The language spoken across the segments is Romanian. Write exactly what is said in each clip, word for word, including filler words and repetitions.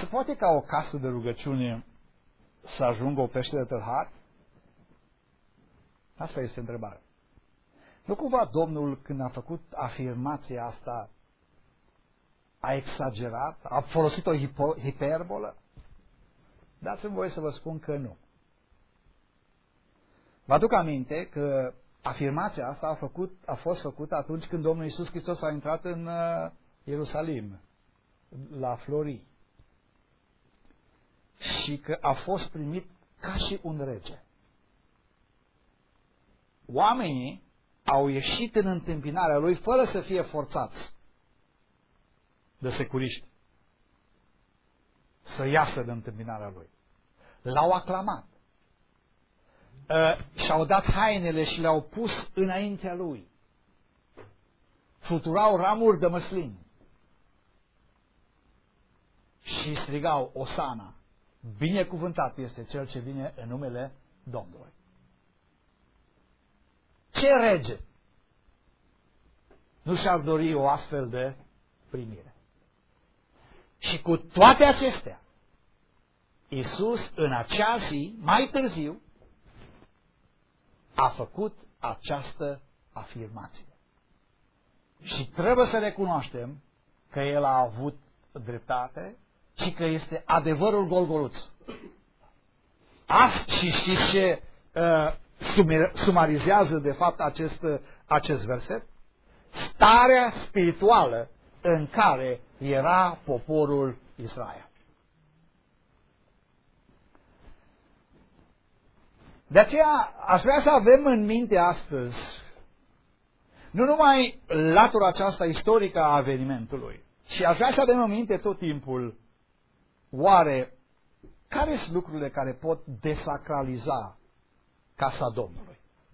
poate ca o casă de rugăciune să ajungă o peșteră de tâlhari? Asta este întrebarea. Nu cumva Domnul, când a făcut afirmația asta, a exagerat, a folosit o hipo- hiperbolă? Dați-mi voie să vă spun că nu. Vă aduc aminte că afirmația asta a, făcut, a fost făcută atunci când Domnul Iisus Hristos a intrat în uh, Ierusalim, la Florii. Și că a fost primit ca și un rege. Oamenii au ieșit în întâmpinarea lui fără să fie forțați de securiști să iasă de întâmpinarea lui. L-au aclamat. Uh, și-au dat hainele și le-au pus înaintea lui. Fluturau ramuri de măslin. Și strigau, Osana, binecuvântat este cel ce vine în numele Domnului. Ce rege nu și-ar dori o astfel de primire? Și cu toate acestea, Iisus în acea zi, mai târziu, a făcut această afirmație. Și trebuie să recunoaștem că El a avut dreptate și că este adevărul golgoluț. Asta și știți ce uh, sumarizează de fapt acest, acest verset? Starea spirituală în care era poporul Israel. De aceea aș vrea să avem în minte astăzi nu numai latura aceasta istorică a evenimentului, ci aș vrea să avem în minte tot timpul oare care sunt lucrurile care pot desacraliza casa Domnului.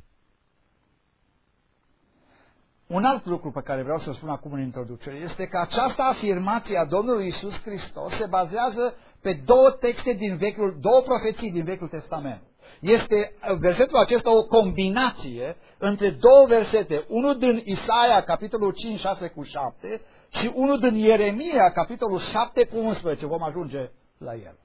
Un alt lucru pe care vreau să spun acum în introducere este că această afirmație a Domnului Iisus Hristos se bazează pe două texte din Vechiul, două profeții din Vechiul Testament. Este versetul acesta o combinație între două versete, unul din Isaia, capitolul cinci, șase cu șapte, și unul din Ieremia, capitolul șapte cu unsprezece. Vom ajunge la el.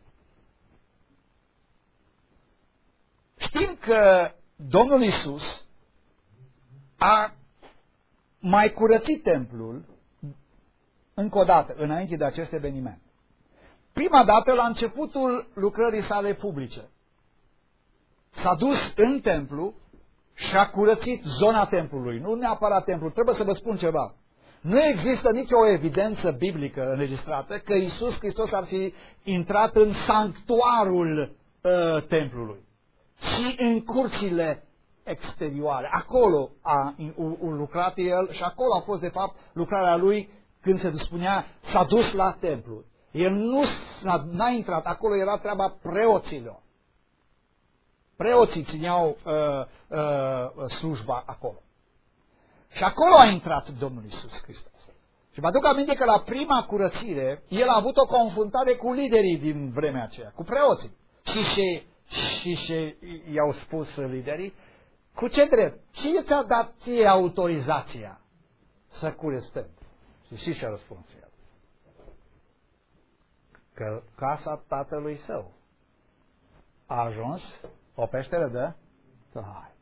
Știm că Domnul Iisus a mai curățit templul încă o dată, înainte de acest eveniment. Prima dată la începutul lucrării sale publice. S-a dus în templu și a curățit zona templului, nu neapărat templul. Trebuie să vă spun ceva. Nu există nicio evidență biblică înregistrată că Iisus Hristos ar fi intrat în sanctuarul uh, templului, ci în curțile exterioare. Acolo a, a, a lucrat el și acolo a fost de fapt lucrarea lui când se spunea s-a dus la templu. El nu n-a intrat, acolo era treaba preoților. Preoții țineau uh, uh, slujba acolo. Și acolo a intrat Domnul Iisus Hristos. Și mă aduc aminte că la prima curățire, el a avut o confruntare cu liderii din vremea aceea, cu preoții. Și ce, și ce i-au spus liderii? Cu ce drept? Cine ți-a dat ție autorizația să cureți templul? Și știți ce a răspuns el? Că casa tatălui său a ajuns o peșteră de tâlhari.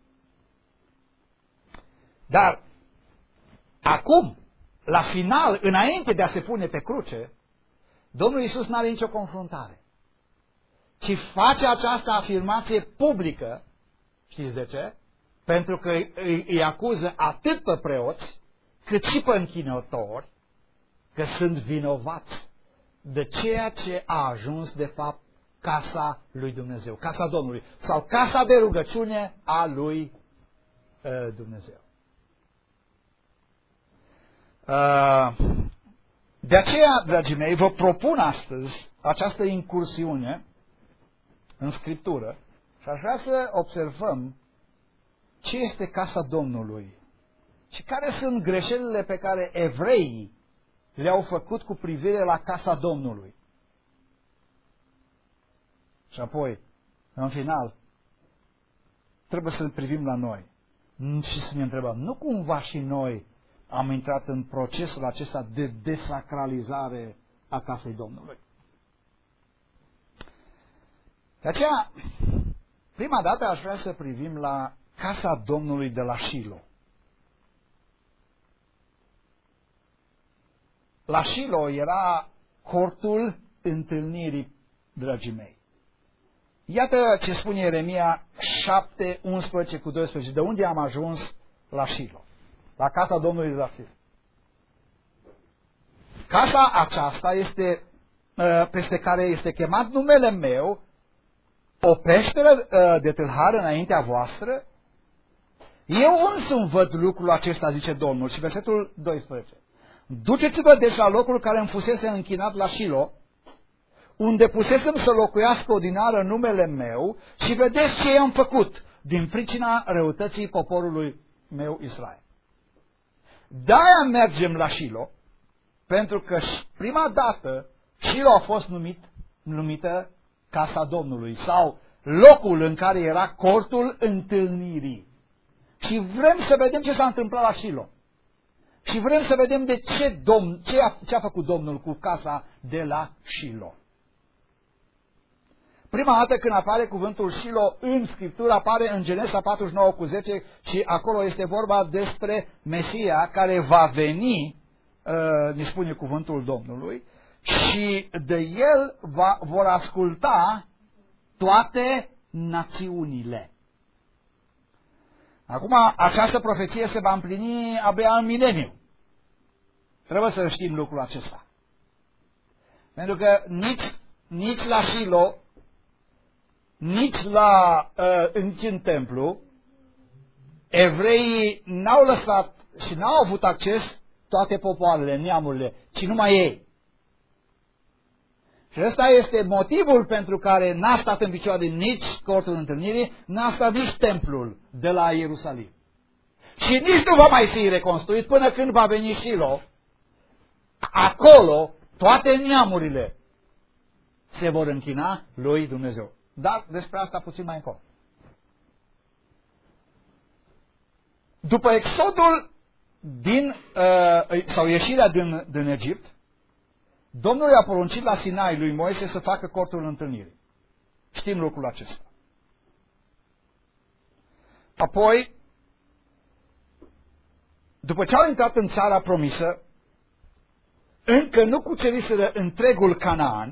Dar acum, la final, înainte de a se pune pe cruce, Domnul Iisus nu are nicio confruntare, ci face această afirmație publică. Știți de ce? Pentru că îi, îi acuză atât pe preoți, cât și pe închinători, că sunt vinovați de ceea ce a ajuns de fapt casa lui Dumnezeu, casa Domnului, sau casa de rugăciune a lui uh, Dumnezeu. Uh, de aceea, dragii mei, vă propun astăzi această incursiune în Scriptură și aș vrea să observăm ce este casa Domnului și care sunt greșelile pe care evreii le-au făcut cu privire la casa Domnului. Și apoi, în final, trebuie să privim la noi și să ne întrebăm, nu cumva și noi am intrat în procesul acesta de desacralizare a casei Domnului? De aceea, prima dată aș vrea să privim la casa Domnului de la Shilo. La Shilo era cortul întâlnirii, dragii mei. Iată ce spune Ieremia șapte, unsprezece cu doisprezece. De unde am ajuns la Shilo? La casa Domnului de la Shilo. Casa aceasta este, peste care este chemat numele meu, o peșteră de tâlhar înaintea voastră. Eu însumi văd lucrul acesta, zice Domnul. Și versetul doisprezece. Duceți-vă deci la locul care îmi fusese închinat la Shilo, unde pusesem să locuiască odinară numele meu, și vedeți ce i-am făcut din pricina răutății poporului meu Israel. De-aia mergem la Shilo, pentru că prima dată Shilo a fost numit, numită casa Domnului sau locul în care era cortul întâlnirii. Și vrem să vedem ce s-a întâmplat la Shilo. Și vrem să vedem de ce, Domn, ce, a, ce a făcut Domnul cu casa de la Shilo. Prima dată când apare cuvântul Shilo în Scriptură, apare în Genesa patruzeci și nouă cu zece și acolo este vorba despre Mesia care va veni, uh, ne spune cuvântul Domnului, și de el va, vor asculta toate națiunile. Acum, această profeție se va împlini abia în mileniu. Trebuie să știm lucrul acesta. Pentru că nici, nici la Shilo, nici la uh, nici în templu, evreii n-au lăsat și n-au avut acces toate popoarele, neamurile, ci numai ei. Și ăsta este motivul pentru care n-a stat în picioare nici cortul întâlnirii, n-a stat nici templul de la Ierusalim. Și nici nu va mai fi reconstruit până când va veni Shilo. Acolo toate neamurile se vor închina lui Dumnezeu. Dar despre asta puțin mai încolo. După exodul din, uh, sau ieșirea din, din Egipt, Domnul i-a poruncit la Sinai lui Moise să facă cortul întâlnirii. Știm lucrul acesta. Apoi, după ce au intrat în țara promisă, încă nu cuceriseră întregul Canaan,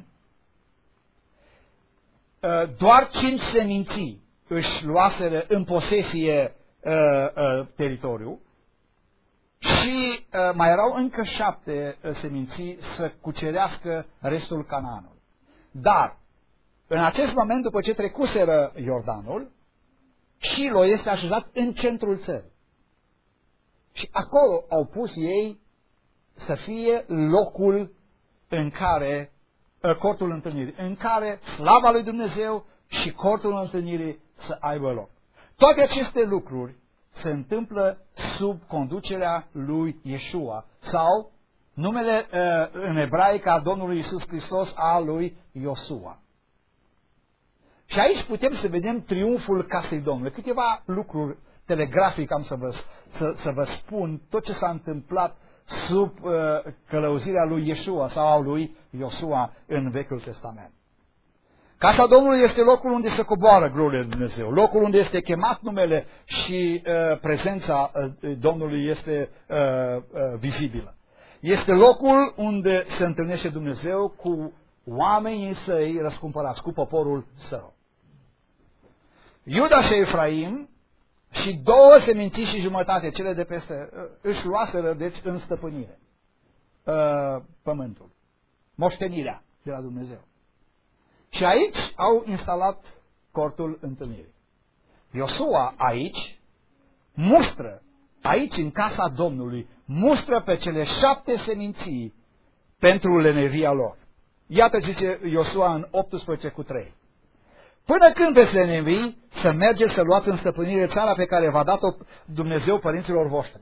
doar cinci seminții își luaseră în posesie uh, uh, teritoriul și uh, mai erau încă șapte uh, seminții să cucerească restul Canaanului. Dar, în acest moment, după ce trecuseră Iordanul, Shilo este așezat în centrul țării. Și acolo au pus ei să fie locul în care cortul întâlnirii, în care slava lui Dumnezeu și cortul întâlnirii să aibă loc. Toate aceste lucruri se întâmplă sub conducerea lui Iesua sau numele în ebraic a Domnului Iisus Hristos al lui Iosua. Și aici putem să vedem triumful casei Domnului. Câteva lucruri telegrafic am să vă, să, să vă spun tot ce s-a întâmplat sub uh, călăuzirea lui Iesua sau a lui Iosua în Vechiul Testament. Casa Domnului este locul unde se coboară gloria lui Dumnezeu, locul unde este chemat numele și uh, prezența uh, Domnului este uh, uh, vizibilă. Este locul unde se întâlnește Dumnezeu cu oamenii săi răscumpărați, cu poporul său. Iuda și Efraim și două seminții și jumătate, cele de peste, își luaseră, deci, în stăpânire pământul, moștenirea de la Dumnezeu. Și aici au instalat cortul întâlnirii. Iosua aici mustră, aici în casa Domnului, mustră pe cele șapte seminții pentru lenevia lor. Iată ce zice Iosua în optsprezece cu trei. Până când veți lenevii să mergeți să luați în stăpânire țara pe care v-a dat-o Dumnezeu părinților voștri.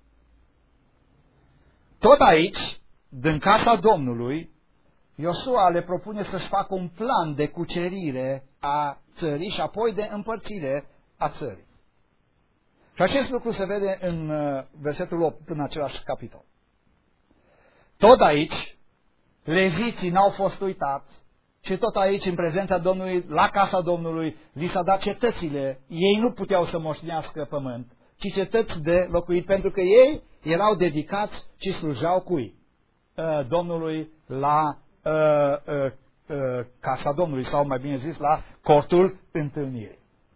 Tot aici, din casa Domnului, Iosua le propune să-și facă un plan de cucerire a țării și apoi de împărțire a țării. Și acest lucru se vede în versetul opt, în același capitol. Tot aici, leviții n-au fost uitați, și tot aici, în prezența Domnului, la casa Domnului, li s-a dat cetățile. Ei nu puteau să moștenească pământ, ci cetăți de locuit, pentru că ei erau dedicați și slujau cui? Domnului la uh, uh, uh, casa Domnului, sau mai bine zis, la cortul întâlnirii.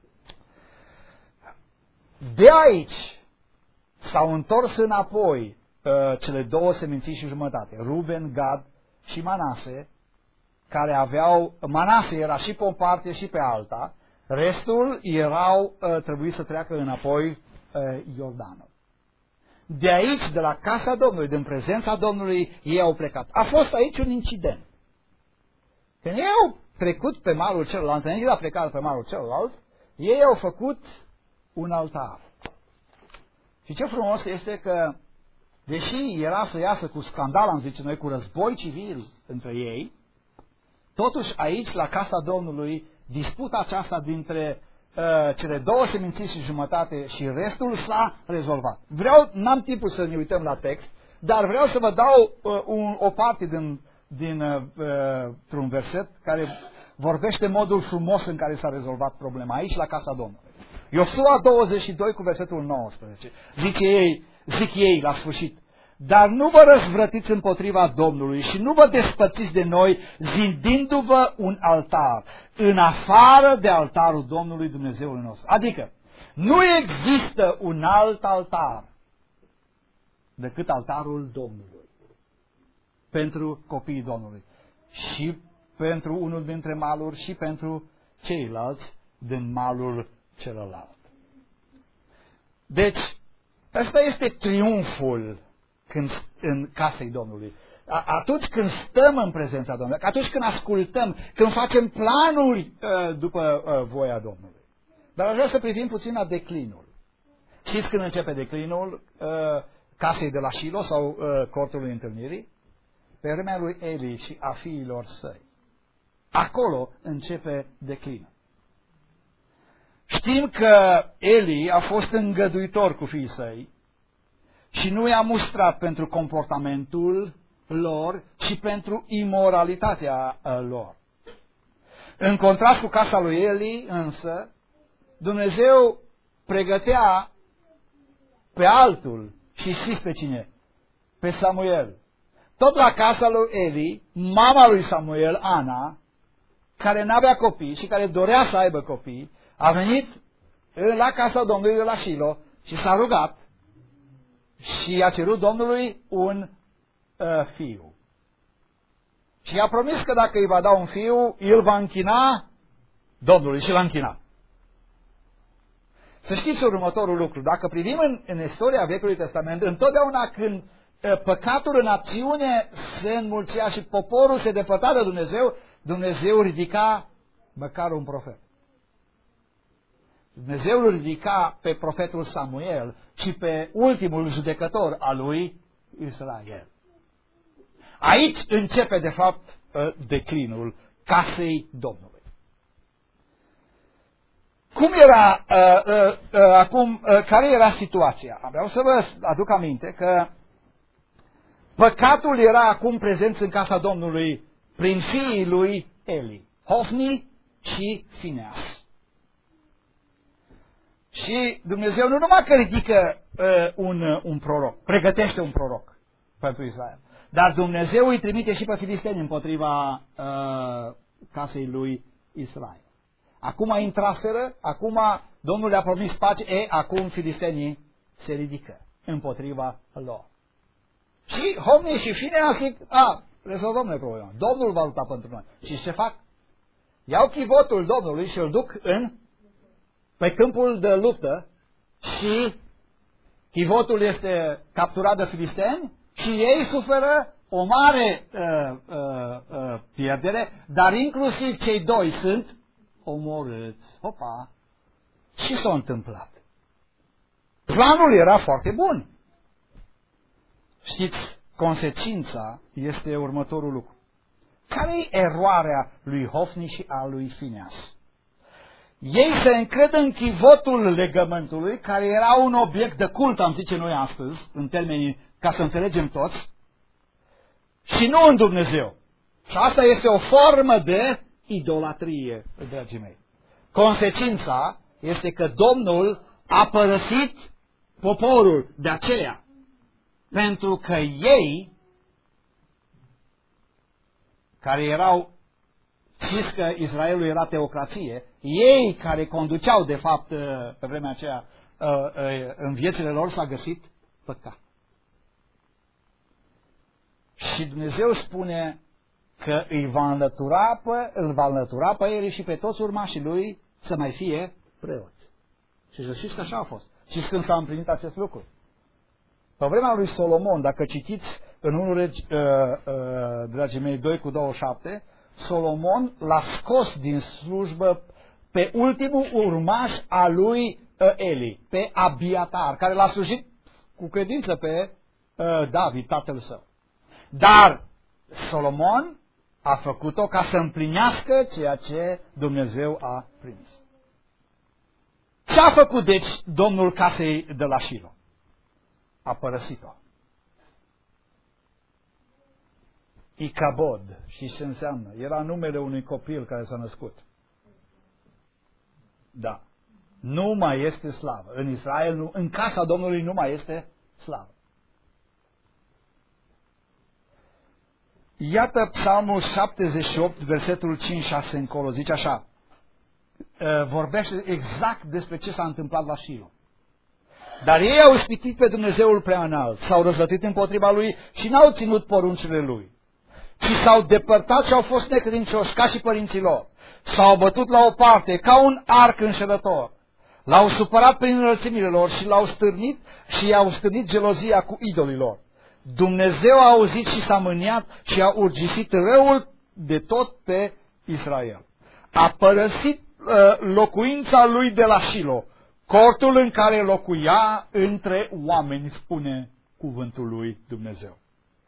De aici s-au întors înapoi uh, cele două seminții și jumătate, Ruben, Gad și Manase, care aveau, Manase era și pe o parte și pe alta, restul erau, uh, trebuie să treacă înapoi uh, Iordanul. De aici, de la casa Domnului, din prezența Domnului, ei au plecat. A fost aici un incident. Când ei au trecut pe malul celălalt, înainte de a pleca pe malul celălalt, ei au făcut un altar. Și ce frumos este că, deși era să iasă cu scandal, am zice noi, cu război civil între ei, totuși aici, la casa Domnului, disputa aceasta dintre uh, cele două seminții și jumătate și restul s-a rezolvat. Vreau, n-am timpul să ne uităm la text, dar vreau să vă dau uh, un, o parte din, din uh, uh, un verset care vorbește modul frumos în care s-a rezolvat problema aici, la casa Domnului. Iosua douăzeci și doi cu versetul nouăsprezece. Zice ei, zic ei la sfârșit: dar nu vă răzvrătiți împotriva Domnului și nu vă despărțiți de noi, zidindu-vă un altar, în afară de altarul Domnului Dumnezeului nostru. Adică, nu există un alt altar decât altarul Domnului pentru copiii Domnului și pentru unul dintre maluri și pentru ceilalți din malul celălalt. Deci, ăsta este triumful când, în casei Domnului. Atunci când stăm în prezența Domnului, atunci când ascultăm, când facem planuri uh, după uh, voia Domnului. Dar aș vrea să privim puțin la declinul. Știți când începe declinul uh, casei de la Shilo sau uh, cortului întâlnirii? Pe vremea lui Eli și a fiilor săi. Acolo începe declinul. Știm că Eli a fost îngăduitor cu fiii săi și nu i-a mustrat pentru comportamentul lor și pentru imoralitatea lor. În contrast cu casa lui Eli, însă, Dumnezeu pregătea pe altul și știți pe cine? Pe Samuel. Tot la casa lui Eli, mama lui Samuel, Ana, care n-avea copii și care dorea să aibă copii, a venit la casa Domnului de la Shilo și s-a rugat și a cerut Domnului un uh, fiu. Și i-a promis că dacă îi va da un fiu, îl va închina Domnului și l-a închinat. Să știți următorul lucru. Dacă privim în, în istoria Vechiului Testament, întotdeauna când uh, păcatul în acțiune se înmulțea și poporul se depărta de Dumnezeu, Dumnezeu ridica măcar un profet. Dumnezeu îl ridica pe profetul Samuel și pe ultimul judecător al lui Israel. Aici începe, de fapt, declinul casei Domnului. Cum era, uh, uh, uh, acum, uh, care era situația? Vreau să vă aduc aminte că păcatul era acum prezent în casa Domnului prin fiii lui Eli, Hofni și Fineas. Și Dumnezeu nu numai că ridică uh, un, uh, un proroc, pregătește un proroc pentru Israel, dar Dumnezeu îi trimite și pe filisteni împotriva uh, casei lui Israel. Acum intraseră, acum Domnul le-a promis pace, e, acum filistenii se ridică împotriva lor. Și Hofni și Fineas zic, a, rezolvăm noi problema, Domnul va lupta pentru noi. Și ce fac? Iau chivotul Domnului și îl duc în pe câmpul de luptă și chivotul este capturat de filisteni și ei suferă o mare uh, uh, uh, pierdere, dar inclusiv cei doi sunt omorâți. Hopa! Și s-a întâmplat. Planul era foarte bun. Știți, consecința este următorul lucru. Care e eroarea lui Hofni și a lui Fineas? Ei se încred în chivotul legământului, care era un obiect de cult, am zice noi astăzi, în termenii, ca să înțelegem toți, și nu în Dumnezeu. Și asta este o formă de idolatrie, dragii mei. Consecința este că Domnul a părăsit poporul de aceea, pentru că ei, care erau, știți că Israelul era teocrație, ei care conduceau de fapt pe vremea aceea în viețile lor s-a găsit păcat. Și Dumnezeu spune că îi va înlătura pe, îl va înlătura pe Eli și pe toți urmașii lui să mai fie preoți. Și să știți că așa a fost. Știți când s-a împlinit acest lucru? Pe vremea lui Solomon, dacă citiți în unu Regi, uh, uh, dragii mei, doi cu douăzeci și șapte, Solomon l-a scos din slujbă pe ultimul urmaș al lui uh, Eli, pe Abiatar, care l-a slujit cu credință pe uh, David, tatăl său. Dar Solomon a făcut-o ca să împlinească ceea ce Dumnezeu a prins. Ce a făcut, deci, domnul casei de la Shilo? A părăsit-o. Icabod. Și ce înseamnă? Era numele unui copil care s-a născut. Da. Nu mai este slavă. În Israel, nu, în casa Domnului nu mai este slavă. Iată Psalmul șaptezeci și opt, versetul cinci șase încolo, zice așa, vorbește exact despre ce s-a întâmplat la Shilo. Dar ei au ispitit pe Dumnezeul prea înalt, s-au răzvătit împotriva lui și n-au ținut poruncile lui, ci s-au depărtat și au fost necredincioși ca și părinții lor. S-au bătut la o parte ca un arc înșelător. L-au supărat prin înălțimile lor și l-au stârnit și i-au stârnit gelozia cu idolii lor. Dumnezeu a auzit și s-a mâniat și a urgisit răul de tot pe Israel. A părăsit uh, locuința lui de la Shilo, cortul în care locuia între oameni, spune cuvântul lui Dumnezeu.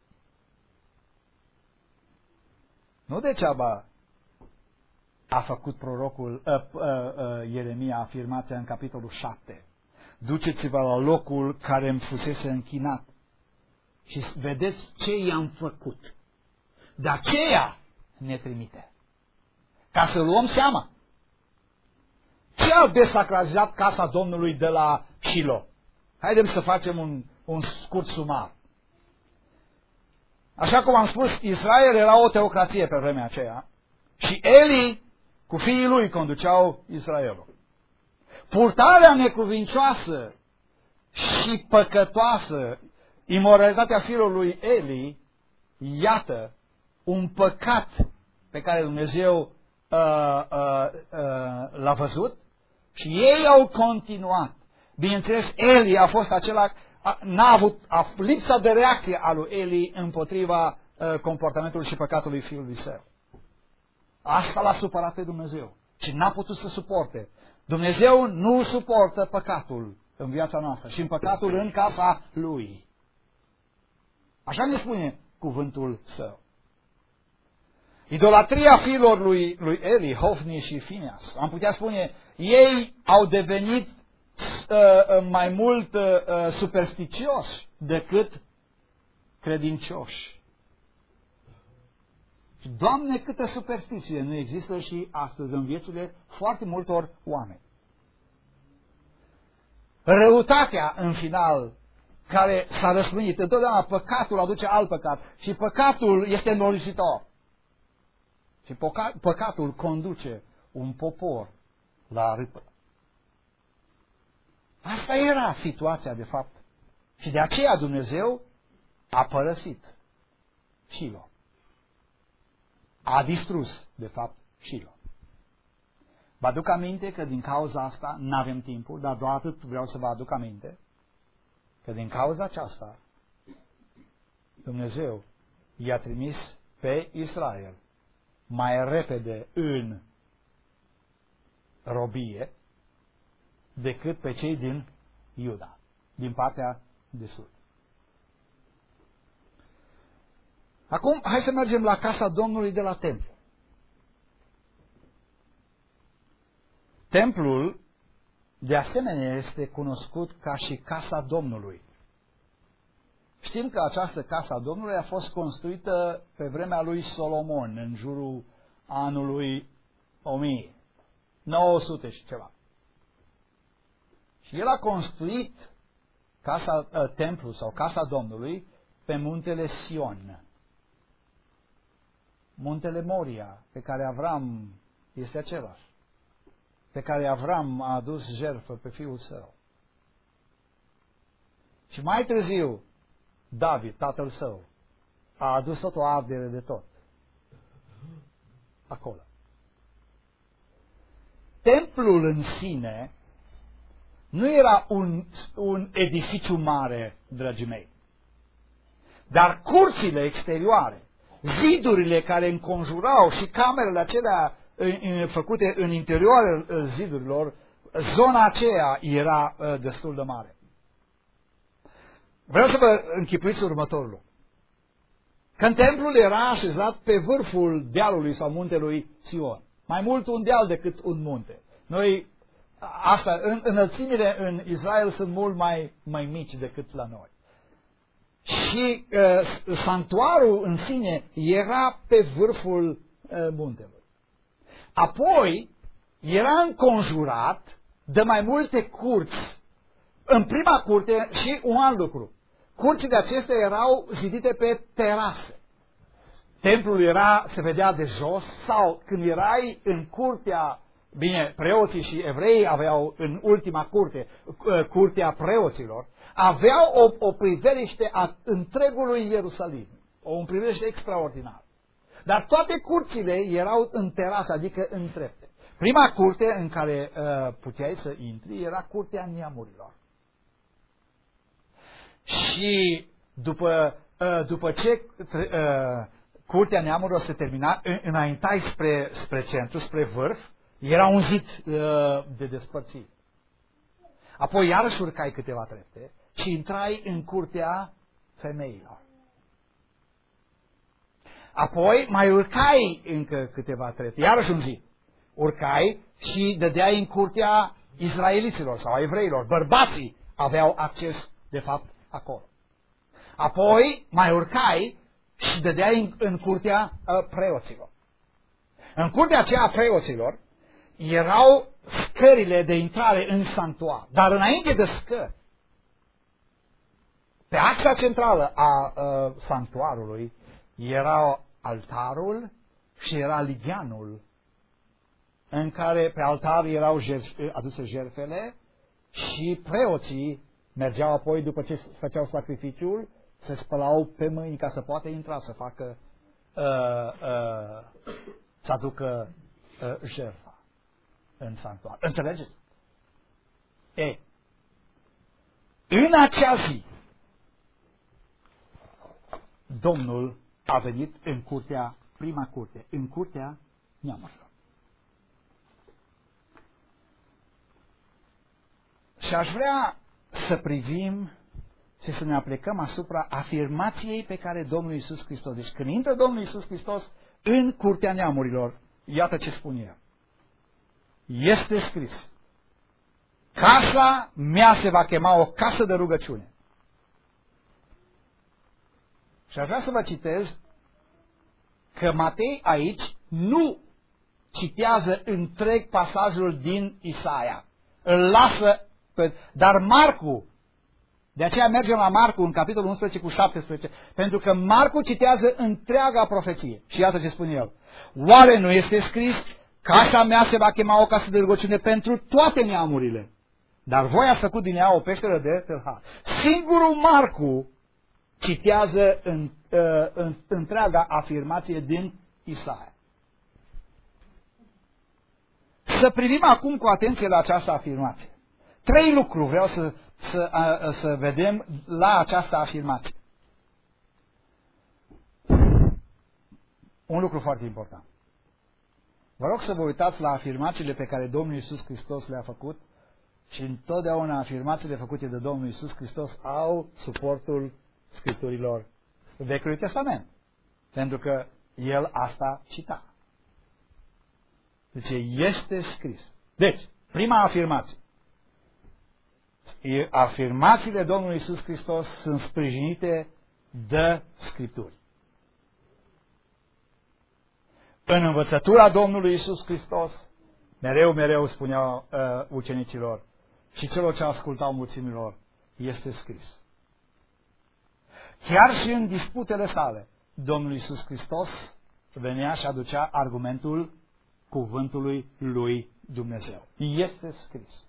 Nu degeaba a făcut prorocul uh, uh, uh, Ieremia afirmația în capitolul șapte. Duceți-vă la locul care îmi fusese închinat și vedeți ce i-am făcut. De aceea ne trimite. Ca să luăm seama. Ce a desacralizat casa Domnului de la Shilo? Haideți să facem un, un scurt sumar. Așa cum am spus, Israel era o teocrație pe vremea aceea și Eli cu fiii lui conduceau Israelul. Purtarea necuvincioasă și păcătoasă, imoralitatea fiilor lui Eli, iată un păcat pe care Dumnezeu uh, uh, uh, l-a văzut și ei au continuat. Bineînțeles, Eli a fost acela, n-a avut a, lipsa de reacție a lui Eli împotriva uh, comportamentului și păcatului fiului său. Asta l-a supărat pe Dumnezeu și n-a putut să suporte. Dumnezeu nu suportă păcatul în viața noastră și în păcatul în casa lui. Așa ne spune cuvântul său. Idolatria fiilor lui, lui Eli, Hofni și Fineas, am putea spune, ei au devenit uh, mai mult uh, supersticioși decât credincioși. Și, Doamne, câtă superstiție nu există și astăzi în viețile foarte multor oameni. Răutatea, în final, care s-a răspândit, întotdeauna păcatul aduce alt păcat și păcatul este înrolisitor. Și păcatul conduce un popor la râpă. Asta era situația, de fapt. Și de aceea Dumnezeu a părăsit Shilo. A distrus, de fapt, Shilo. Vă aduc aminte că din cauza asta, n-avem timpul, dar doar atât vreau să vă aduc aminte, că din cauza aceasta, Dumnezeu i-a trimis pe Israel mai repede în robie decât pe cei din Iuda, din partea de sud. Acum, hai să mergem la casa Domnului de la templu. Templul, de asemenea, este cunoscut ca și casa Domnului. Știm că această casă a Domnului a fost construită pe vremea lui Solomon, în jurul anului o mie nouă sute și ceva. Și el a construit casa, uh, templul sau casa Domnului pe muntele Sion. Muntele Moria, pe care Avram este același, pe care Avram a adus jertfă pe fiul său. Și mai târziu, David, tatăl său, a adus tot o ardere de tot. Acolo. Templul în sine nu era un, un edificiu mare, dragii mei, dar curțile exterioare, zidurile care înconjurau și camerele acelea făcute în interiorul zidurilor, zona aceea era destul de mare. Vreau să vă închipuiți următorul lucru. Când templul era așezat pe vârful dealului sau muntelui Sion, mai mult un deal decât un munte. Noi, asta, în, înălțimile în Israel sunt mult mai, mai mici decât la noi. Și uh, sanctuarul în sine era pe vârful uh, muntelui. Apoi era înconjurat de mai multe curți. În prima curte și un alt lucru. Curțile acestea erau zidite pe terase. Templul era, se vedea de jos, sau când erai în curtea, bine, preoții și evreii aveau în ultima curte, curtea preoților, aveau o, o priveliște a întregului Ierusalim, o priveliște extraordinar. Dar toate curțile erau în terasă, adică în trepte. Prima curte în care uh, puteai să intri era curtea neamurilor. Și după, uh, după ce uh, curtea neamurilor se termina, înaintai spre, spre centru, spre vârf, era un zid uh, de despărțire. Apoi iarăși urcai câteva trepte și intrai în curtea femeilor. Apoi mai urcai încă câteva trepte, iarăși un zid. Urcai și dădeai în curtea izraeliților sau a evreilor. Bărbații aveau acces, de fapt, acolo. Apoi mai urcai și dădeai în, în curtea uh, preoților. În curtea aceea a preoților erau scările de intrare în sanctuar. Dar înainte de scări, pe axa centrală a uh, sanctuarului era altarul și era ligheanul, în care pe altar erau jer- aduse jertfele și preoții mergeau apoi, după ce făceau sacrificiul, se spălau pe mâini ca să poată intra să facă, uh, uh, să aducă uh, jertfa în sanctuar. Înțelegeți? E, în acea zi, Domnul a venit în curtea, prima curte, în curtea neamurilor. Și aș vrea să privim și să ne aplicăm asupra afirmației pe care Domnul Iisus Hristos. Deci când intră Domnul Iisus Hristos în curtea neamurilor, iată ce spune El. Este scris: casa mea se va chema o casă de rugăciune. Și aș vrea să vă citez că Matei aici nu citează întreg pasajul din Isaia. Îl lasă, pe, dar Marcu, de aceea mergem la Marcu în capitolul unsprezece cu șaptesprezece, pentru că Marcu citează întreaga profeție. Și iată ce spune el. Oare nu este scris: casa mea se va chema o casă de rugăciune pentru toate neamurile, dar voi ați făcut din ea o peșteră de tâlhari. Singurul Marcu citează în, uh, în, întreaga afirmație din Isaia. Să privim acum cu atenție la această afirmație. Trei lucruri vreau să, să, uh, să vedem la această afirmație. Un lucru foarte important. Vă rog să vă uitați la afirmațiile pe care Domnul Iisus Hristos le-a făcut și întotdeauna afirmațiile făcute de Domnul Iisus Hristos au suportul Scripturilor Vechiului Testament. Pentru că El asta cita. Deci este scris. Deci, prima afirmație. Afirmațiile Domnului Iisus Hristos sunt sprijinite de Scripturi. În învățătura Domnului Iisus Hristos, mereu, mereu spuneau uh, ucenicilor și celor ce ascultau mulțimilor, este scris. Chiar și în disputele sale, Domnul Iisus Hristos venea și aducea argumentul cuvântului lui Dumnezeu. Este scris.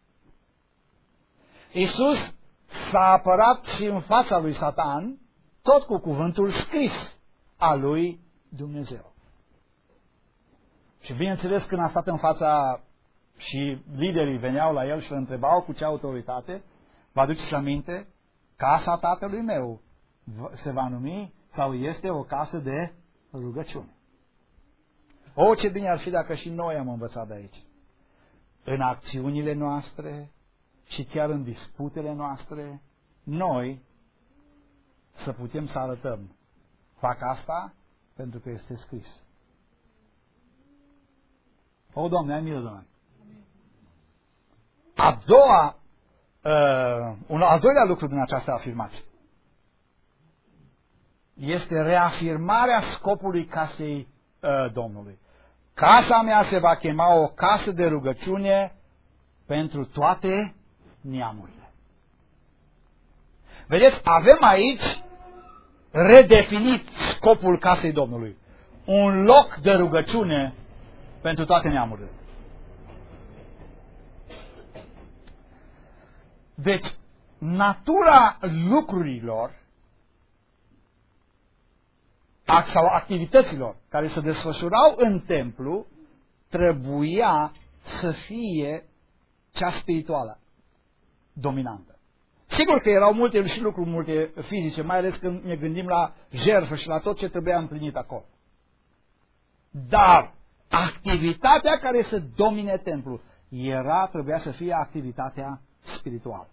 Iisus s-a apărat și în fața lui Satan, tot cu cuvântul scris al lui Dumnezeu. Și bineînțeles, când a stat în fața și liderii veneau la el și îl întrebau cu ce autoritate, vă aduceți aminte, casa tatălui meu se va numi sau este o casă de rugăciune. O, ce bine ar fi dacă și noi am învățat de aici. În acțiunile noastre și chiar în disputele noastre, noi să putem să arătăm. Fac asta pentru că este scris. O, Doamne, ai milă de noi. A doua, uh, un al doilea lucru din această afirmație este reafirmarea scopului casei uh, Domnului. Casa mea se va chema o casă de rugăciune pentru toate neamurile. Vedeți, avem aici redefinit scopul casei Domnului. Un loc de rugăciune pentru toate neamurile. Deci, natura lucrurilor sau activităților care se desfășurau în templu trebuia să fie cea spirituală dominantă. Sigur că erau multe și lucruri multe fizice, mai ales când ne gândim la jertfă și la tot ce trebuia împlinit acolo. Dar activitatea care să domine templul era, trebuia să fie activitatea spirituală.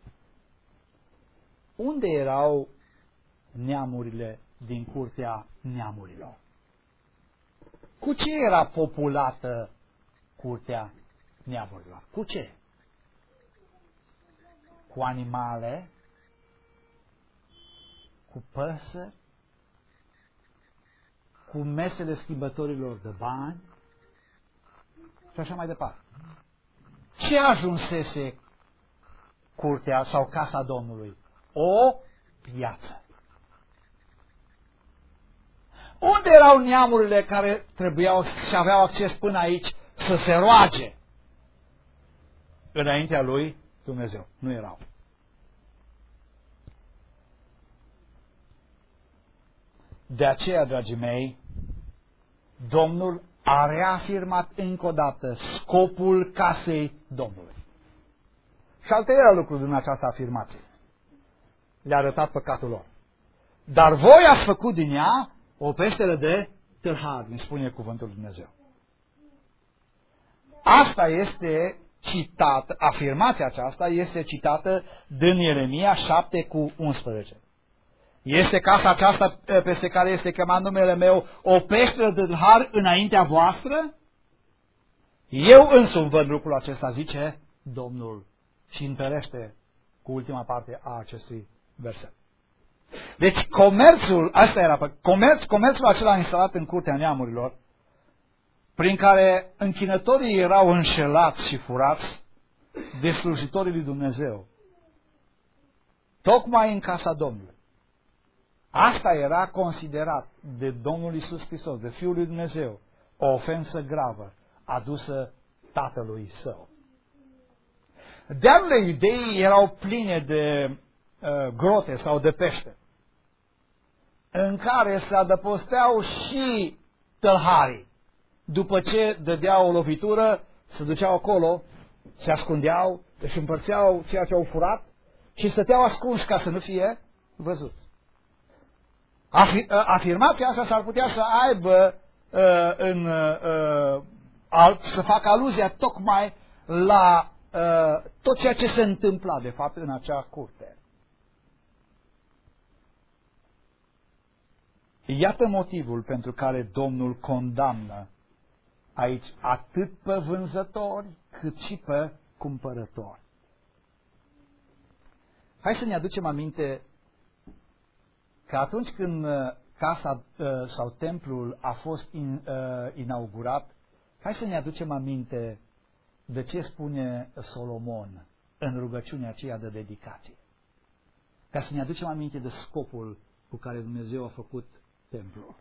Unde erau neamurile din curtea neamurilor? Cu ce era populată curtea neamurilor? Cu ce? Cu animale? Cu păsări? Cu mesele schimbătorilor de bani? Și așa mai departe. Ce ajunsese curtea sau casa Domnului? O piață. Unde erau neamurile care trebuiau și aveau acces până aici să se roage înaintea lui Dumnezeu? Nu erau. De aceea, dragii mei, Domnul a reafirmat încă o dată scopul casei Domnului. Și al treilea lucru din această afirmație. Le-a arătat păcatul lor. Dar voi ați făcut din ea o peșteră de tâlhari, îmi spune cuvântul Lui Dumnezeu. Asta este citată, afirmația aceasta este citată din Ieremia șapte cu unsprezece. Este casa aceasta peste care este chemat numele meu o peșteră de tâlhari înaintea voastră? Eu însumi văd lucrul acesta, zice Domnul, și întărește cu ultima parte a acestui verset. Deci comerțul, asta era, comerț, comerțul acela instalat în curtea neamurilor, prin care închinătorii erau înșelați și furați de slujitorii lui Dumnezeu, tocmai în casa Domnului. Asta era considerat de Domnul Iisus Hristos, de Fiul lui Dumnezeu, o ofensă gravă adusă Tatălui Său. Dealurile Iudeii erau pline de uh, grote sau de pește, în care se adăposteau și tâlharii. După ce dădeau o lovitură, se duceau acolo, se ascundeau, își împărțeau ceea ce au furat și stăteau ascunși ca să nu fie văzut. Afirmația asta s-ar putea să aibă uh, în, uh, al, să facă aluzia tocmai la uh, tot ceea ce se întâmpla de fapt în acea curte. Iată motivul pentru care Domnul condamnă aici atât pe vânzători cât și pe cumpărători. Hai să ne aducem aminte că atunci când casa sau templul a fost in, uh, inaugurat, hai să ne aducem aminte de ce spune Solomon în rugăciunea aceea de dedicație. Ca să ne aducem aminte de scopul cu care Dumnezeu a făcut templul.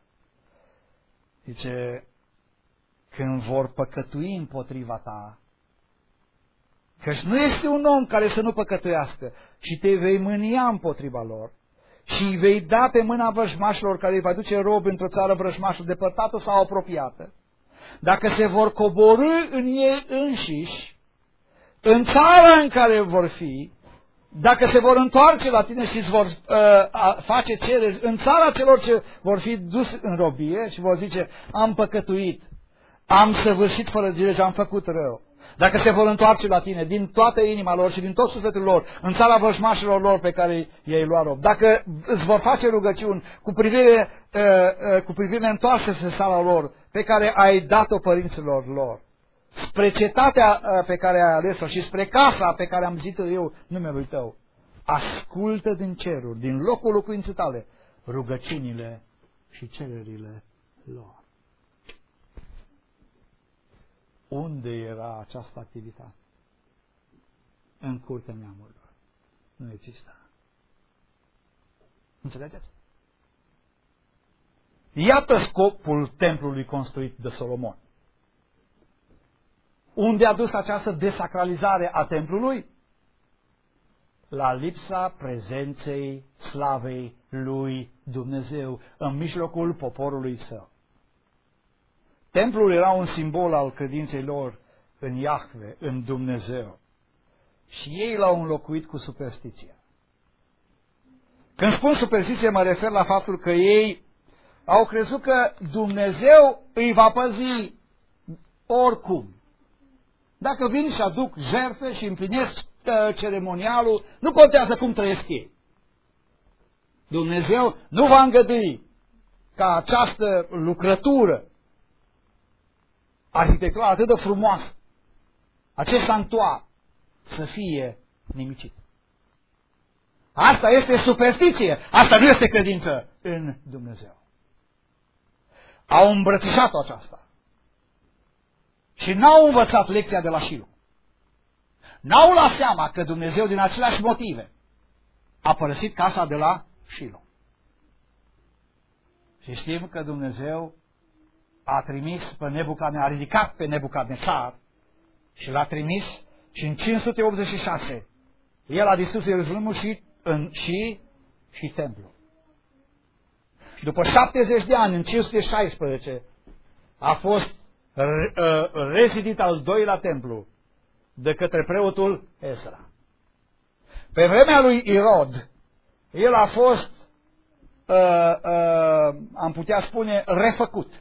Zice, când vor păcătui împotriva ta, căci nu este un om care să nu păcătuiască, și te vei mânia împotriva lor, și îi vei da pe mâna vrăjmașilor care îi va duce rob într-o țară vrăjmașă depărtată sau apropiată, dacă se vor coborî în ei înșiși, în țara în care vor fi, dacă se vor întoarce la tine și îți vor uh, face cereri în țara celor ce vor fi dus în robie și vor zice, am păcătuit, am săvârșit fără de lege, am făcut rău. Dacă se vor întoarce la tine din toată inima lor și din tot sufletul lor, în țara vrăjmașilor lor pe care i-ai luat rob, dacă îți vor face rugăciuni cu privire, uh, uh, cu privire întoarse spre țara lor, pe care ai dat-o părinților lor, spre cetatea uh, pe care ai ales-o și spre casa pe care am zis-o eu numelui tău, ascultă din ceruri, din locul locuinței tale, rugăciunile și cererile lor. Unde era această activitate? În curtea neamurilor. Nu exista. Înțelegeți? Iată scopul templului construit de Solomon. Unde a dus această desacralizare a templului? La lipsa prezenței slavei lui Dumnezeu în mijlocul poporului său. Templul era un simbol al credinței lor în Iahve, în Dumnezeu. Și ei l-au înlocuit cu superstiția. Când spun superstiție, mă refer la faptul că ei au crezut că Dumnezeu îi va păzi oricum. Dacă vin și aduc jertfe și împlinesc uh, ceremonialul, nu contează cum trăiesc ei. Dumnezeu nu va îngădui ca această lucrătură arhitectura atât de frumoasă, acest sanctuar, să fie nimicit. Asta este superstiție, asta nu este credință în Dumnezeu. Au îmbrățișat-o aceasta și n-au învățat lecția de la Shilo. N-au luat seama că Dumnezeu din aceleași motive a părăsit casa de la Shilo. Și știm că Dumnezeu a trimis pe Nebucadnețar, a ridicat pe Nebucadnețar și l-a trimis și în cinci sute optzeci și șase el a distrus Ierusalimul și, în, și, și templul. După șaptezeci de ani, în cinci sute șaisprezece, a fost re, uh, rezidit al doilea templu de către preotul Ezra. Pe vremea lui Irod, el a fost, uh, uh, am putea spune, refăcut.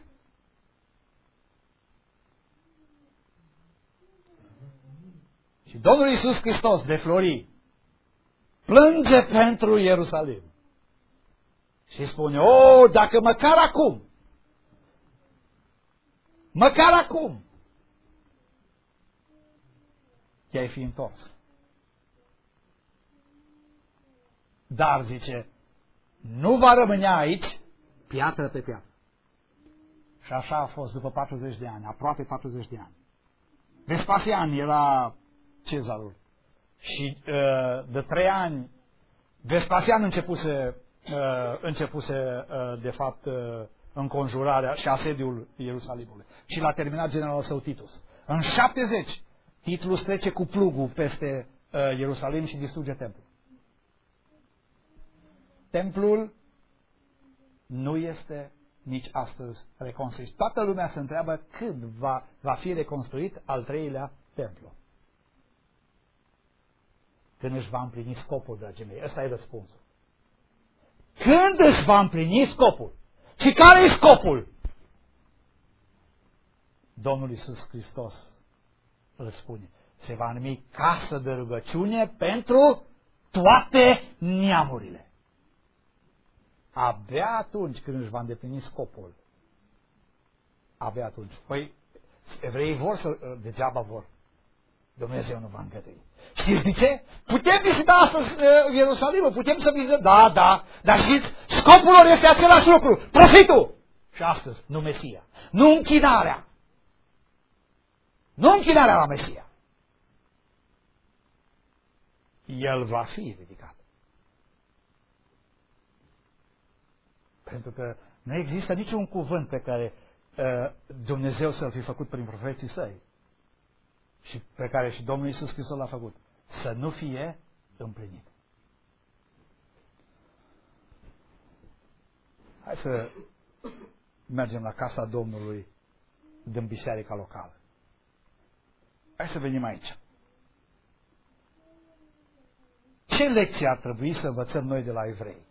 Și Domnul Iisus Hristos de Flori plânge pentru Ierusalim. Și spune, o, dacă măcar acum, măcar acum, te-ai fi întors. Dar, zice, nu va rămâne aici piatră pe piatră. Și așa a fost după patruzeci de ani, aproape patruzeci de ani. Vespasian era cezarul. Și uh, de trei ani Vespasian începuse, uh, începuse uh, de fapt uh, înconjurarea și asediul Ierusalimului. Și l-a terminat generalul său Titus. În șaptezeci Titus trece cu plugul peste uh, Ierusalim și distruge templul. Templul nu este nici astăzi reconstruit. Toată lumea se întreabă când va, va fi reconstruit al treilea templu. Când își va împlini scopul, dragii mei. Ăsta e răspunsul. Când își va împlini scopul? Și care e scopul? Domnul Iisus Hristos îl spune. Se va numi casă de rugăciune pentru toate neamurile. Abia atunci când își va îndeplini scopul. Abia atunci. Păi, evreii vor să, degeaba vor. Dumnezeu nu va îngădui. Știți de ce? Putem vizita astăzi uh, Ierusalimul, putem să vizităm, da, da, dar știți, scopul lor este același lucru, profitul. Și astăzi, nu Mesia, nu închinarea. Nu închinarea la Mesia. El va fi ridicat. Pentru că nu există niciun cuvânt pe care uh, Dumnezeu să-l fi făcut prin profeții săi și pe care și Domnul Iisus Hristos l-a făcut, să nu fie împlinit. Hai să mergem la casa Domnului din biserica locală. Hai să venim aici. Ce lecție ar trebui să învățăm noi de la evrei?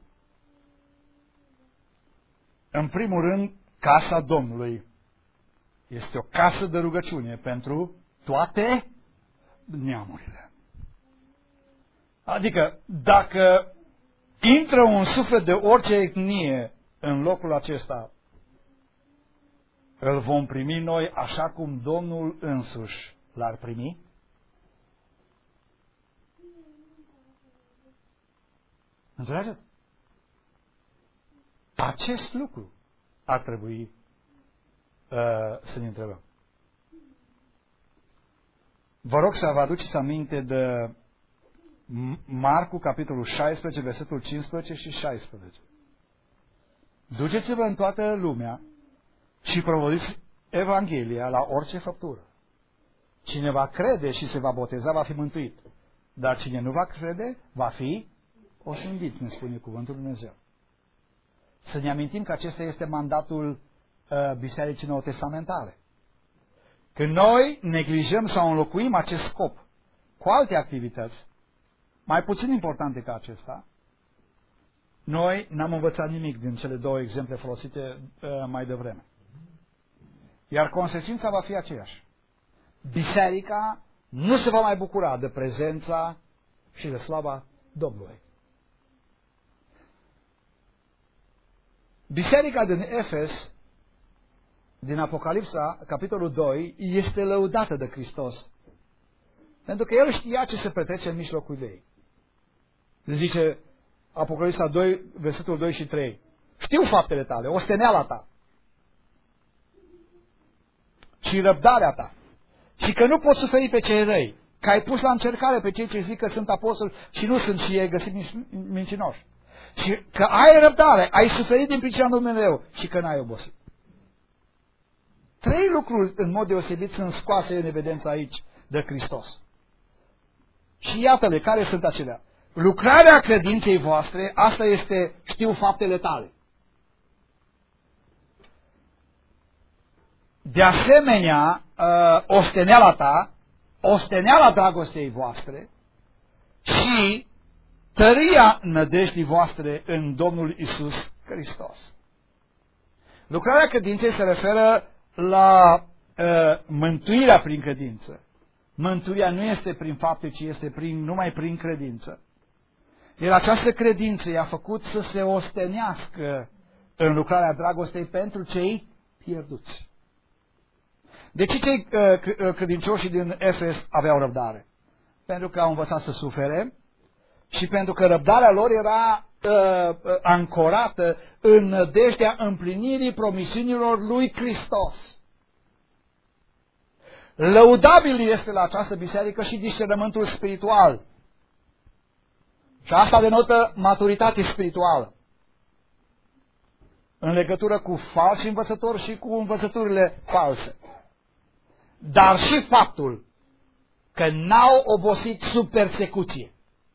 În primul rând, casa Domnului este o casă de rugăciune pentru toate neamurile. Adică, dacă intră un suflet de orice etnie în locul acesta, îl vom primi noi așa cum Domnul însuși l-ar primi? Înțelegeți? Acest lucru ar trebui uh, să ne întrebăm. Vă rog să vă aduceți aminte de Marcu, capitolul șaisprezece, versetul cincisprezece și șaisprezece. Duceți-vă în toată lumea și propovăduiți Evanghelia la orice făptură. Cine va crede și se va boteza va fi mântuit, dar cine nu va crede va fi osândit, ne spune cuvântul Lui Dumnezeu. Să ne amintim că acesta este mandatul uh, Bisericii Neotestamentale. Când noi neglijăm sau înlocuim acest scop cu alte activități, mai puțin importante ca acesta, noi n-am învățat nimic din cele două exemple folosite uh, mai devreme. Iar consecința va fi aceeași. Biserica nu se va mai bucura de prezența și de slava Domnului. Biserica din Efes, din Apocalipsa, capitolul doi, este lăudată de Hristos. Pentru că El știa ce se petrece în mijlocul ei. Zice Apocalipsa doi, versetul doi și trei. Știu faptele tale, osteneala ta și răbdarea ta și că nu poți suferi pe cei răi, că ai pus la încercare pe cei ce zic că sunt apostoli și nu sunt și ei găsit mincinoși. Și că ai răbdare, ai suferit din pricina numele meu și că n-ai obosit. Trei lucruri în mod deosebit sunt scoase în evidență aici de Hristos. Și iată-le, care sunt acelea? Lucrarea credinței voastre, asta este, știu faptele tale. De asemenea, uh, osteneala ta, osteneala dragostei voastre și tăria nădejdii voastre în Domnul Iisus Hristos. Lucrarea credinței se referă la uh, mântuirea prin credință. Mântuirea nu este prin fapte, ci este prin, numai prin credință. Iar această credință i-a făcut să se ostenească în lucrarea dragostei pentru cei pierduți. De ce cei uh, credincioși din Efes aveau răbdare? Pentru că au învățat să sufere și pentru că răbdarea lor era uh, ancorată în nădejdea împlinirii promisiunilor lui Hristos. Lăudabil este la această biserică și discernământul spiritual. Și asta denotă maturitate spirituală. În legătură cu falsi învățători și cu învățăturile false. Dar și faptul că n-au obosit sub persecuție.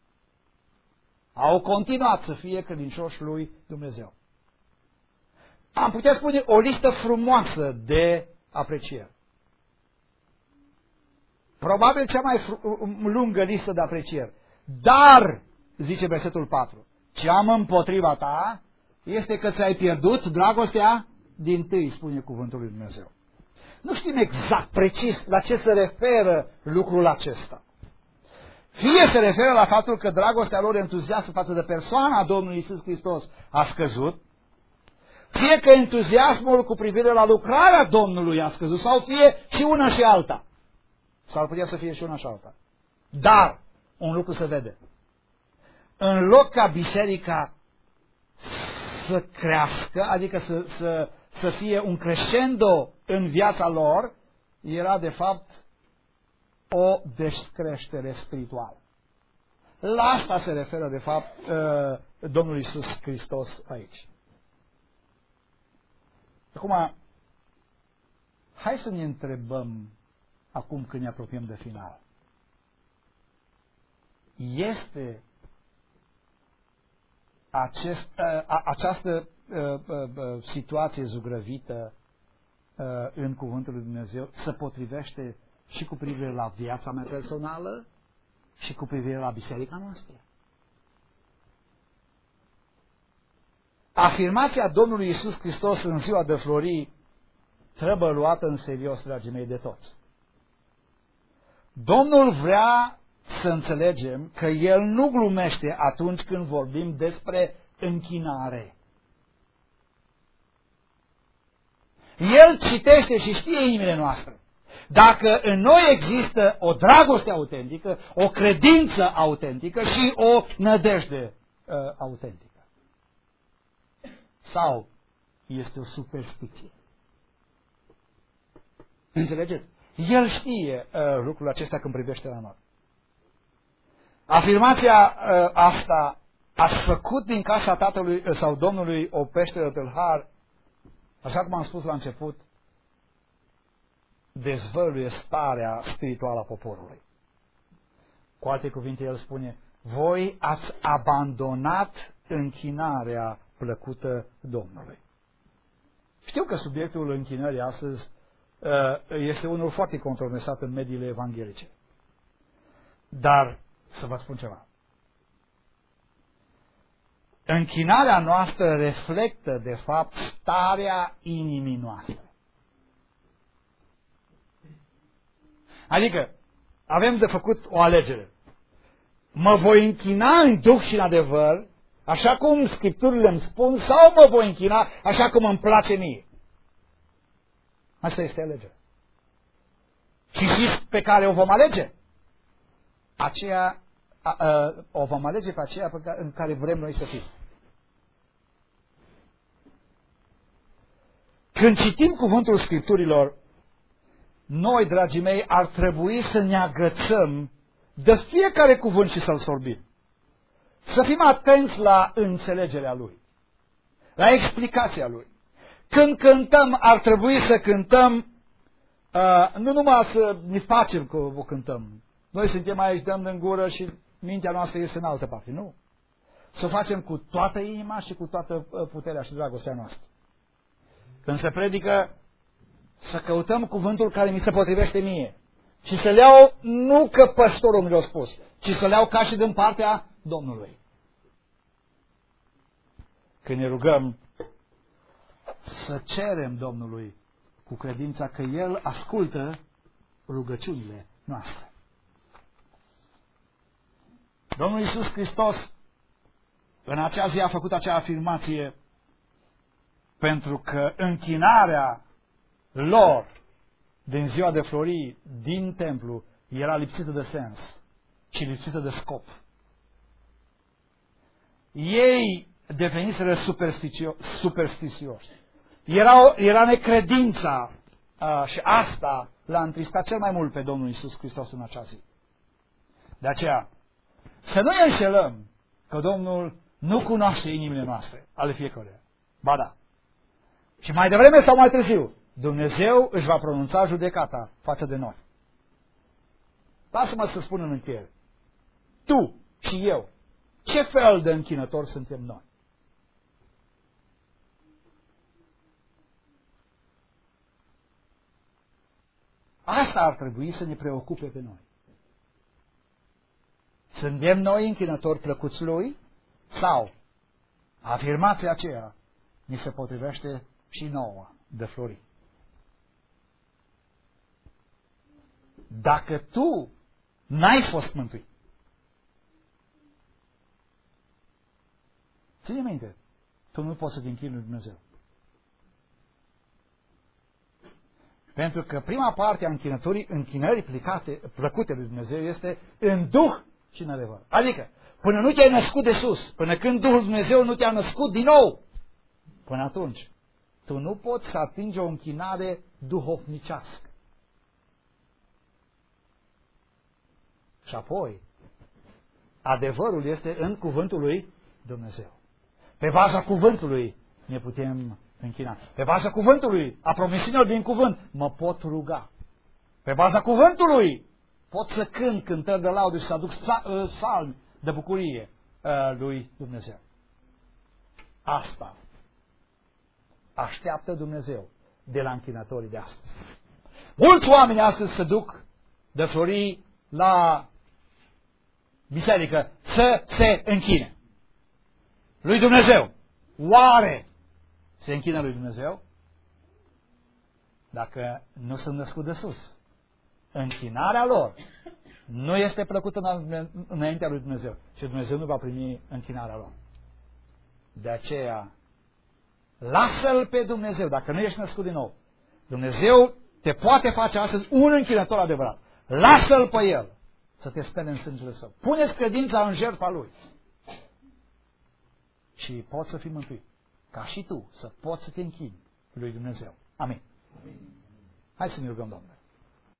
Au continuat să fie credincioși lui Dumnezeu. Am putea spune o listă frumoasă de aprecieri. Probabil cea mai lungă listă de aprecieri. Dar, zice versetul patru, ce am împotriva ta este că ți-ai pierdut dragostea dintâi, spune cuvântul lui Dumnezeu. Nu știm exact, precis, la ce se referă lucrul acesta. Fie se referă la faptul că dragostea lor entuziastă față de persoana Domnului Iisus Hristos a scăzut, fie că entuziasmul cu privire la lucrarea Domnului a scăzut, sau fie și una și alta. S-ar putea să fie și una și alta. Dar, un lucru se vede. În loc ca biserica să crească, adică să, să, să fie un crescendo în viața lor, era de fapt o descreștere spirituală. La asta se referă de fapt Domnul Iisus Hristos aici. Acum, hai să ne întrebăm acum când ne apropiem de final. Este acest, a, această a, a, a, situație zugrăvită a, în Cuvântul lui Dumnezeu se potrivește și cu privire la viața mea personală și cu privire la biserica noastră? Afirmația Domnului Iisus Hristos în ziua de Florii trebuie luată în serios, dragii mei, de toți. Domnul vrea să înțelegem că El nu glumește atunci când vorbim despre închinare. El citește și știe inimile noastre. Dacă în noi există o dragoste autentică, o credință autentică și o nădejde uh, autentică. Sau este o superstiție. Înțelegeți? El știe uh, lucrul acesta când privește la noi. Afirmația uh, asta, ați făcut din casa Tatălui uh, sau Domnului o peșteră tâlhar, așa cum am spus la început, dezvăluie starea spirituală a poporului. Cu alte cuvinte, el spune, voi ați abandonat închinarea plăcută Domnului. Știu că subiectul închinării astăzi este unul foarte controversat în mediile evanghelice. Dar, să vă spun ceva. Închinarea noastră reflectă, de fapt, starea inimii noastre. Adică, avem de făcut o alegere. Mă voi închina în duh și în adevăr, așa cum Scripturile îmi spun, sau mă voi închina așa cum îmi place mie. Asta este alegerea. Și știți pe care o vom alege? Aceea, a, a, o vom alege pe aceea pe care, în care vrem noi să fim. Când citim cuvântul Scripturilor, noi, dragii mei, ar trebui să ne agățăm de fiecare cuvânt și să-l sorbim. Să fim atenți la înțelegerea lui, la explicația lui. Când cântăm, ar trebui să cântăm, uh, nu numai să ne facem că o cântăm. Noi suntem aici, dăm în gură și mintea noastră este în altă parte. Nu. Să o facem cu toată inima și cu toată puterea și dragostea noastră. Când se predică, să căutăm cuvântul care mi se potrivește mie. Și să le iau, nu că păstorul mi l-a spus, ci să le iau ca și din partea Domnului. Când ne rugăm, să cerem Domnului cu credința că El ascultă rugăciunile noastre. Domnul Iisus Hristos în acea zi a făcut acea afirmație pentru că închinarea lor din ziua de Florii, din templu, era lipsită de sens și lipsită de scop. Ei deveniseră superstițioși. Era, era necredința uh, și asta l-a întristat cel mai mult pe Domnul Iisus Hristos în acea zi. De aceea, să nu ne înșelăm că Domnul nu cunoaște inimile noastre, ale fiecăruia. Ba da. Și mai devreme sau mai târziu, Dumnezeu își va pronunța judecata față de noi. Lasă-mă să spun în încheiere. Tu și eu, ce fel de închinători suntem noi? Asta ar trebui să ne preocupe pe noi. Suntem noi închinători plăcuți Lui? Sau afirmația aceea ni se potrivește și nouă de Florii? Dacă tu n-ai fost mântuit, ține minte, tu nu poți să te închini lui Dumnezeu. Pentru că prima parte a închinătorii, închinării plicate, plăcute lui Dumnezeu este în Duh și în adevăr. Adică, până nu te-ai născut de sus, până când Duhul Dumnezeu nu te-a născut din nou, până atunci, tu nu poți să atingi o închinare duhovnicească. Și apoi, adevărul este în cuvântul lui Dumnezeu. Pe baza cuvântului ne putem închina. Pe baza cuvântului, a promisiunilor din cuvânt, mă pot ruga. Pe baza cuvântului pot să cânt cântări de laudă și să aduc salmi de bucurie lui Dumnezeu. Asta așteaptă Dumnezeu de la închinătorii de astăzi. Mulți oameni astăzi se duc de florii la biserică să se închine lui Dumnezeu. Oare se închină lui Dumnezeu? Dacă nu sunt născut de sus, închinarea lor nu este plăcută înaintea lui Dumnezeu și Dumnezeu nu va primi închinarea lor. De aceea, lasă-L pe Dumnezeu, dacă nu ești născut din nou. Dumnezeu te poate face astăzi un închinător adevărat. Lasă-L pe El să te spele în sângele Său. Pune-ți credința în jertfa Lui și poți să fii mântuit. Ca și tu să poți să te închini lui Dumnezeu. Amin. Hai să ne rugăm, Doamne.